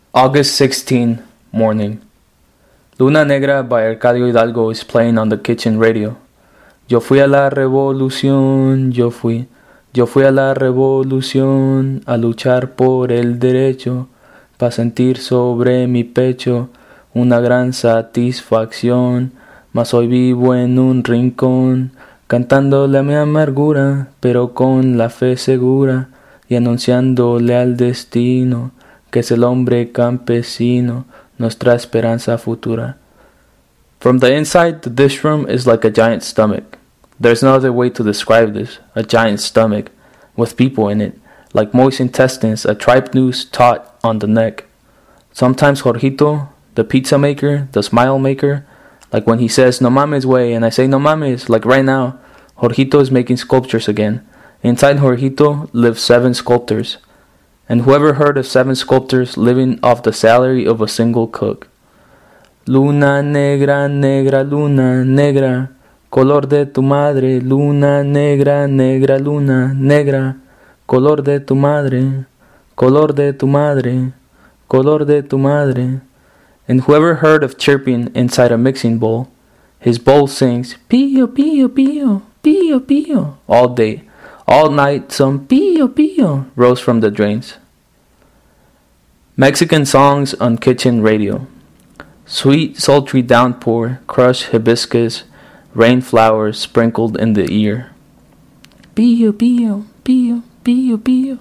August 16, morning. Luna Negra by Arcadio Hidalgo is playing on the kitchen radio. Yo fui a la revolución, yo fui a la revolución a luchar por el derecho, pa' sentir sobre mi pecho una gran satisfacción, mas hoy vivo en un rincón, cantándole a mi amargura, pero con la fe segura, y anunciándole al destino, que es el hombre campesino, nuestra esperanza futura. From the inside, the dish room is like a giant stomach. There's no other way to describe this, a giant stomach, with people in it, like moist intestines, a tripe noose taut on the neck. Sometimes Jorgito, the pizza maker, the smile maker, like when he says, no mames way, and I say, no mames, like right now, Jorgito is making sculptures again. Inside Jorgito live 7 sculptors. And whoever heard of 7 sculptors living off the salary of a single cook? Luna negra, negra, luna negra, color de tu madre, luna negra, negra, luna negra, color de tu madre, color de tu madre, color de tu madre. And whoever heard of chirping inside a mixing bowl? His bowl sings pío, pío, pío, pío, pío all day. All night some pío, pío rose from the drains. Mexican songs on kitchen radio. Sweet, sultry downpour, crushed hibiscus, rain flowers sprinkled in the ear. Pío, pío, pío, pío, pío.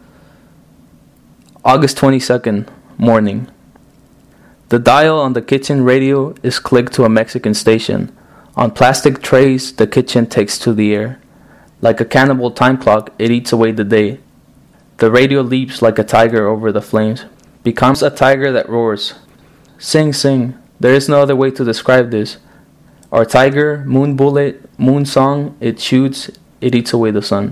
August 22nd, morning. The dial on the kitchen radio is clicked to a Mexican station. On plastic trays, the kitchen takes to the air. Like a cannibal time clock, it eats away the day. The radio leaps like a tiger over the flames, becomes a tiger that roars. Sing, sing, there is no other way to describe this. Our tiger, moon bullet, moon song, it shoots, it eats away the sun.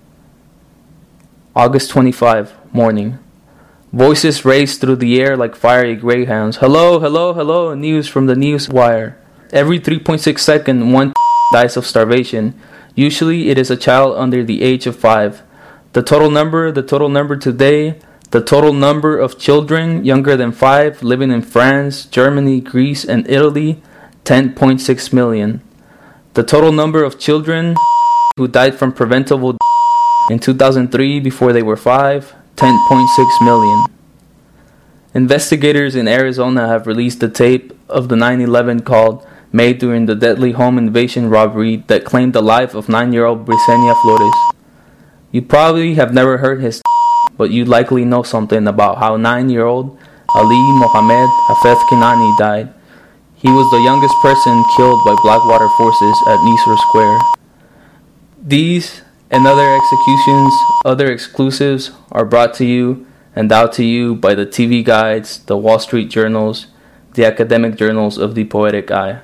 August 25, morning. Voices race through the air like fiery greyhounds. Hello, hello, hello, news from the news wire. Every 3.6 seconds, one dies of starvation. Usually it is a child under the age of 5. The total number today, the total number of children younger than 5 living in France, Germany, Greece, and Italy, 10.6 million. The total number of children who died from preventable in 2003 before they were 5, 10.6 million. Investigators in Arizona have released the tape of the 9/11 called made during the deadly home invasion robbery that claimed the life of 9-year-old Brisenia Flores. You probably have never heard his but you likely know something about how 9-year-old Ali Mohammed Hafez Kinani died. He was the youngest person killed by Blackwater forces at Nicer Square. These and other executions, other exclusives are brought to you and out to you by the TV guides, the Wall Street journals, the academic journals of the Poetic Eye.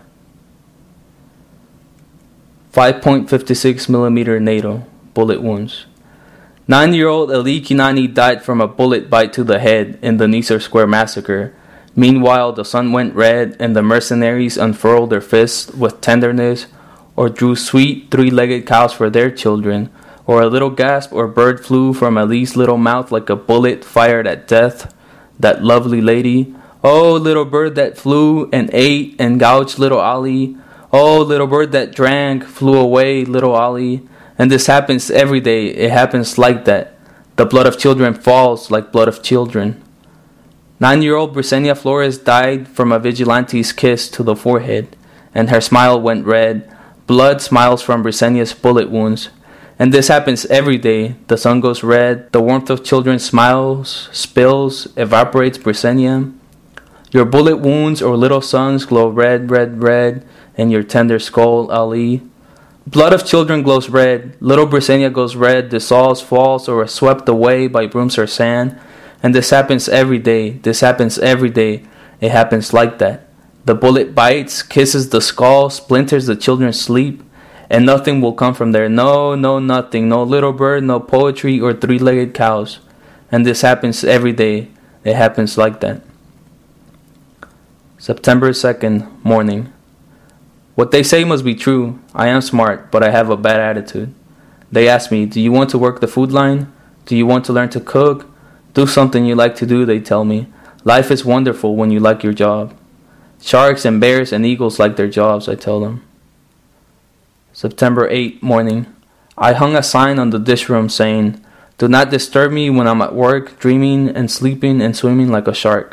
5.56 millimeter NATO bullet wounds. 9-year-old Ali Kinani died from a bullet bite to the head in the Nicer Square massacre. Meanwhile, the sun went red and the mercenaries unfurled their fists with tenderness or drew sweet 3-legged cows for their children, or a little gasp or bird flew from Ali's little mouth like a bullet fired at death. That lovely lady. Oh, little bird that flew and ate and gouged little Ali. Oh, little bird that drank, flew away, little Ali. And this happens every day. It happens like that. The blood of children falls like blood of children. 9-year-old Brisenia Flores died from a vigilante's kiss to the forehead, and her smile went red. Blood smiles from Brisenia's bullet wounds. And this happens every day. The sun goes red. The warmth of children's smiles spills, evaporates Brisenia. Your bullet wounds or little suns glow red, red, red in your tender skull, Ali. Blood of children glows red. Little Brisenia goes red, dissolves, falls, or is swept away by brooms or sand. And this happens every day. This happens every day. It happens like that. The bullet bites, kisses the skull, splinters the children's sleep, and nothing will come from there. No, no, nothing. No little bird, no poetry, or 3-legged cows. And this happens every day. It happens like that. September 2nd, morning. What they say must be true. I am smart, but I have a bad attitude. They ask me, do you want to work the food line? Do you want to learn to cook? Do something you like to do, they tell me. Life is wonderful when you like your job. Sharks and bears and eagles like their jobs, I tell them. September 8 morning. I hung a sign on the dish room saying, "Do not disturb me when I'm at work, dreaming and sleeping and swimming like a shark."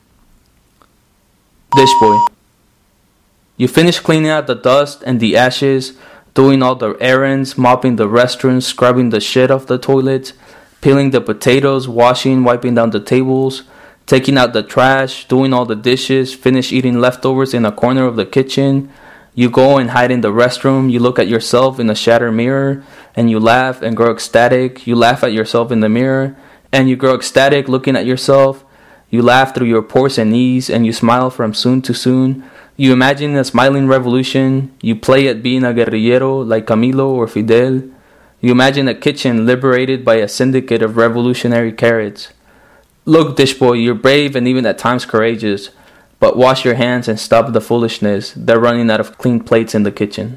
Dish boy. You finish cleaning out the dust and the ashes, doing all the errands, mopping the restrooms, scrubbing the shit off the toilets, peeling the potatoes, washing, wiping down the tables, taking out the trash, doing all the dishes, finish eating leftovers in a corner of the kitchen. You go and hide in the restroom, you look at yourself in a shattered mirror, and you laugh and grow ecstatic. You laugh at yourself in the mirror, and you grow ecstatic looking at yourself. You laugh through your pores and knees, and you smile from soon to soon. You imagine a smiling revolution. You play at being a guerrillero like Camilo or Fidel. You imagine a kitchen liberated by a syndicate of revolutionary carrots. Look, dish boy, you're brave and even at times courageous, but wash your hands and stop the foolishness. They're running out of clean plates in the kitchen.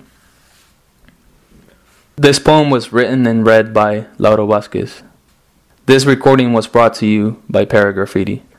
This poem was written and read by Lauro Vasquez. This recording was brought to you by Paragraffiti.